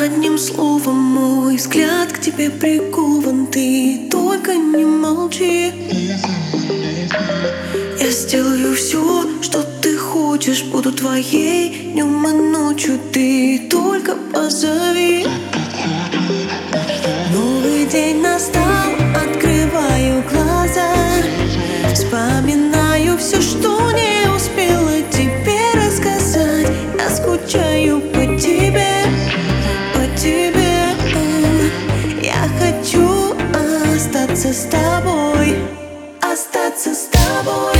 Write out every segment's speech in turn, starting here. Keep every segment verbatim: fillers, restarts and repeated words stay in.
Одним словом, мой взгляд к тебе прикован. Ты только не молчи. Я сделаю все, что ты хочешь. Буду твоей днем и ночью. Ты только позови. Новый день настал, открываю глаза, вспоминаю все, что не успела тебе рассказать. Я скучаю по тебе, по тебе. Я хочу остаться с тобой, остаться с тобой.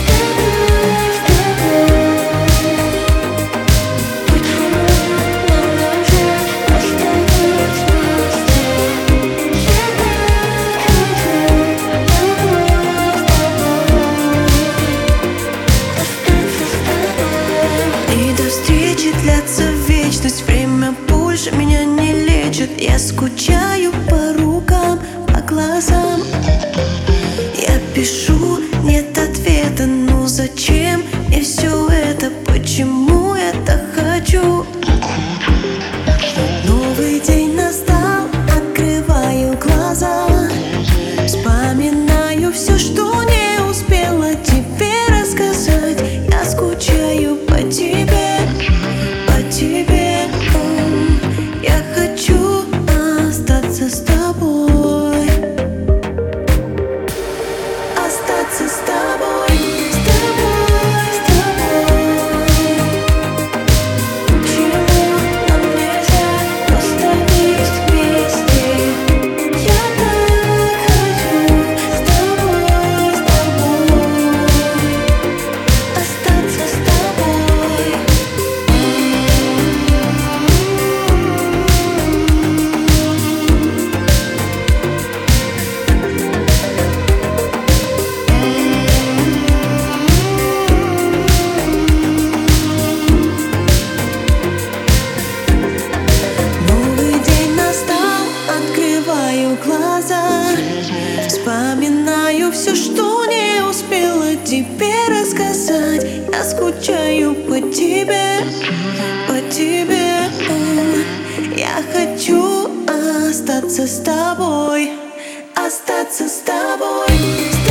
Длятся вечность, время больше меня не лечит. Я скучаю по рукам, по глазам. Я пишу, нет ответа, ну зачем мне все это? Почему я так хочу? Новый день настал, открываю глаза, вспоминаю все, что не успела тебе рассказать. Я скучаю по тебе, тебе. Я хочу остаться с тобой, остаться с тобой, с тобой, с тобой. Почему нам нельзя оставить вместе? Я так хочу с тобой, с тобой, остаться с тобой. Открываю глаза, вспоминаю все, что не успела тебе рассказать. Я скучаю по тебе, по тебе. Я хочу остаться с тобой, остаться с тобой.